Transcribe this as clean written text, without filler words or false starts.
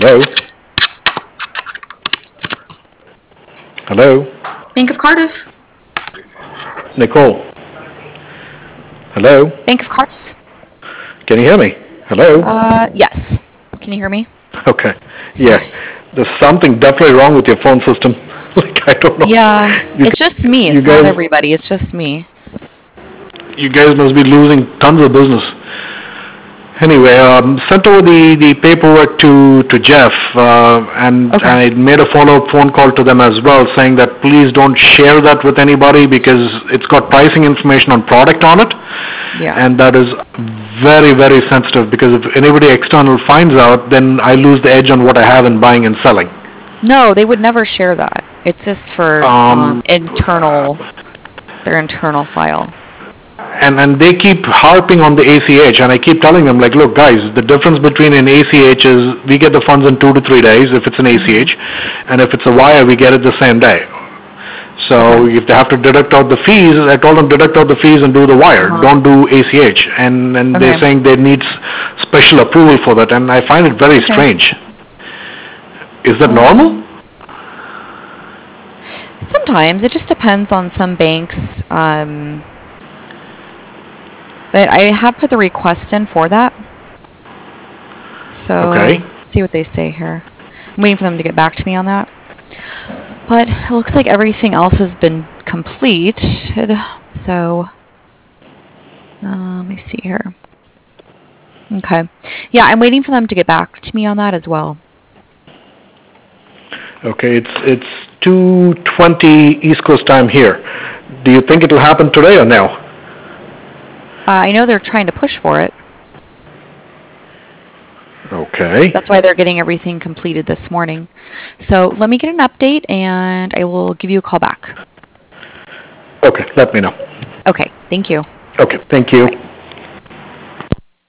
Hello? Hello? Bank of Cardiff. Nicole? Hello? Bank of Cardiff? Can you hear me? Hello? Yes. Can you hear me? Okay. Yeah. There's something definitely wrong with your phone system. Like, I don't know. Yeah, it's just me. It's not everybody. It's just me. You guys must be losing tons of business. Anyway, sent over the paperwork to Jeff, and Okay. I made a follow-up phone call to them as well, saying that please don't share that with anybody because it's got pricing information on product on it, Yeah. and that is very, very sensitive because if anybody external finds out, then I lose the edge on what I have in buying and selling. No, they would never share that. It's just for internal, their internal file. And they keep harping on the ACH, and I keep telling them, like, look, guys, the difference between an ACH is we get the funds in 2 to 3 days if it's an ACH, and if it's a wire, we get it the same day. So if they have to deduct out the fees, I told them deduct out the fees and do the wire. Don't do ACH. And they're saying they need special approval for that, and I find it very strange. Is that normal? Sometimes. It just depends on some banks. But I have put the request in for that. So let's see what they say here. I'm waiting for them to get back to me on that. But it looks like everything else has been completed. So let me see here. Okay. Yeah, I'm waiting for them to get back to me on that as well. Okay, it's 2:20 East Coast time here. Do you think it'll happen today or no? I know they're trying to push for it. Okay. That's why they're getting everything completed this morning. So let me get an update, and I will give you a call back. Okay, let me know. Okay, thank you. Okay, thank you.